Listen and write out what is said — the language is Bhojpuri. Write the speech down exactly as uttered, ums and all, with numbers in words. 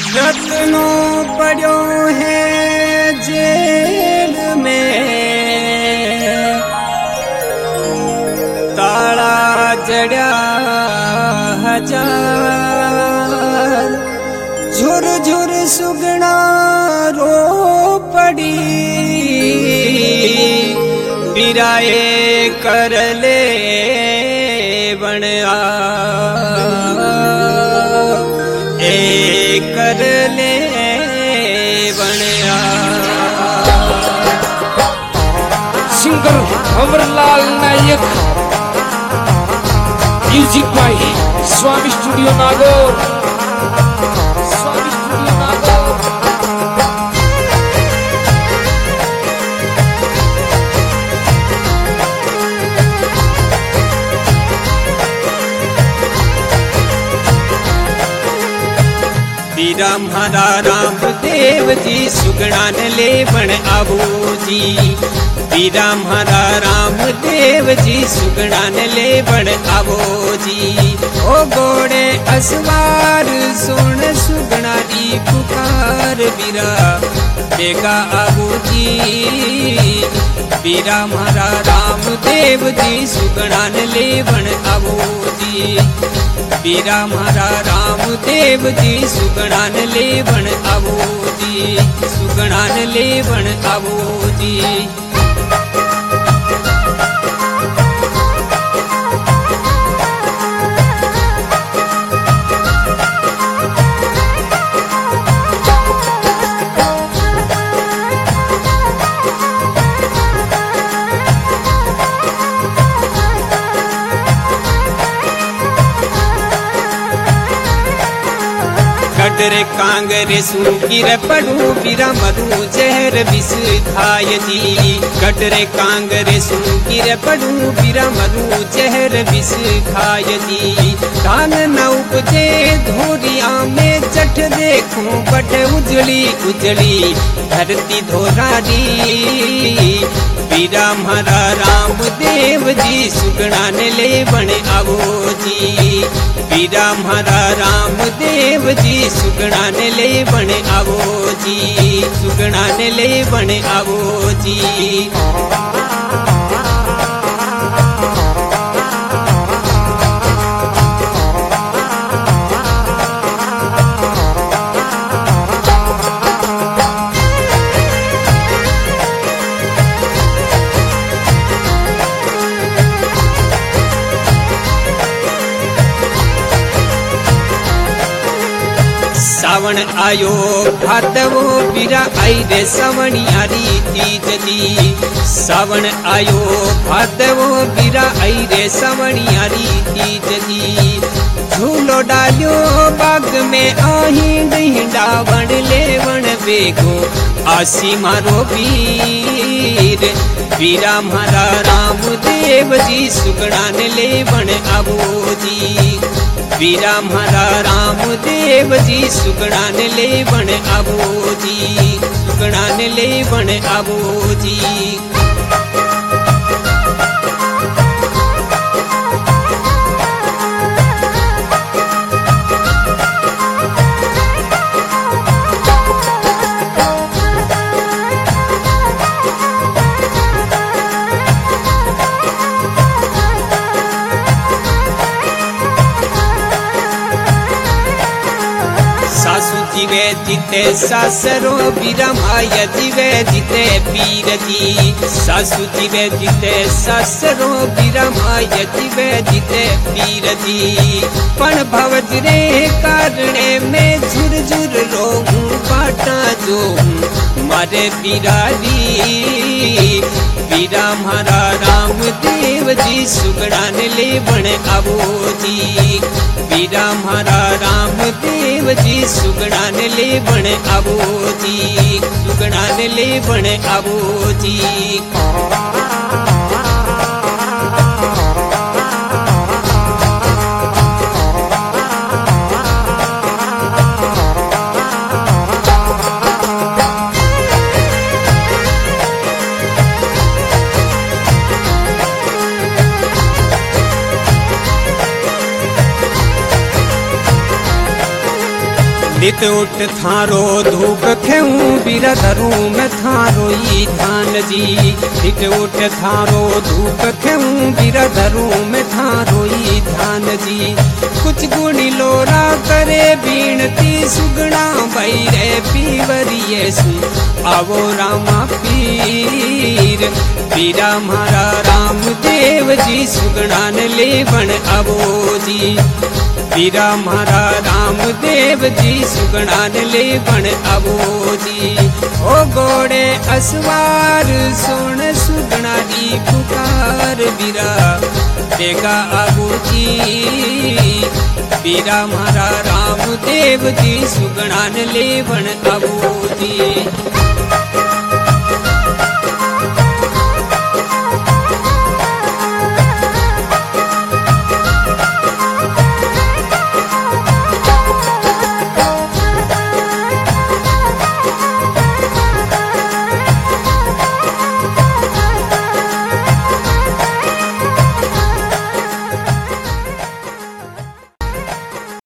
रत्नों पड़ो है जेल में, ताला जड़ा हजार, झुर झुर सुगना रो पड़ी, बिराए कर ले बन आ ए कर ले बन आ। Singer Amarlal Nayak, music by Swami studio Nagaur, Swami studio Nagaur. बीरा म्हारा रामदेव जी सुगना ने ले बन आवो जी, बीरा म्हारा रामदेव जी सुगना ने ले बन आवो जी। ओ घोड़े असवार सुन सुगना दी पुकार, बीरा बेगा आवो जी, बीरा म्हारा रामदेव जी सुगना ने ले बन आवो जी, बीरा म्हारा रामदेव जी सुगना ने ले बन आवो जी, सुगना ने ले बन आवो जी। कटरे कांगरे सुकीर पड़ू बीरा मधु जहर विष खाय जी, कटरे कांगरे सुकीर पड़ू बीरा मधु जहर विष खाय जी। धान न उपजे धोरिया में चट देखूं बट उजली उजली धरती धोरारी, बीरा म्हारा रामदेव जी सुगना ने ले बन आवो जी, बीरा म्हारा रामदेव जी सुगना ने ले बन आवो जी, सुगना ने ले बन आवो जी। सावण आयो भादवो बीरा आई रे सवणियारी तीज दी, सावण आयो भादवो बीरा आई रे सवणियारी तीज दी। झूलो डालियो बाग में आही डावण लेवण बेगो आसी मारो वीर, बीरा म्हारा रामदेव जी सुगना ने ले बन आवो जी, बीरा म्हारा रामदेव जी सुगना ने ले बन आवो जी, सुगना ने ले बन आवो जी। जीवे जीते सासरो बीरा माया जीवे जीते पीर जी, सासू जीवे जीते सासरो बीरा माया जीवे जीते पीर जी। पण भवजरे कारणे में झुर झुर रोहूं बाटा जो मारे बीरारी, बीरा म्हारा रामदेव जी सुगना ने ले बन आवो जी, बीरा म्हारा रामदेव जी सुगना ने ले बन आवो जी, सुगना ने ले बन आवो जी। नित उठ थारो धूप खेऊं बीरा धरूं मैं थारो ई ध्यान जी। नित उठ थारो धूप खेऊं बीरा धरूं मैं थारो ई ध्यान जी। कुछ गुणी लोरा करे बीणती सुगना भैरे पीवरिये सु आवो रामा पीर। बीरा मारा राम देव जी सुगना ने लेवण आवो जी। बीरा मारा राम देव जी सुगना ने लेवण आवो जी। ओ घोड़े असवार सुन सुगना री पुकार बीरा बेगा आवो जी। बीरा मारा राम देव जी सुगना ने लेवण आवो जी।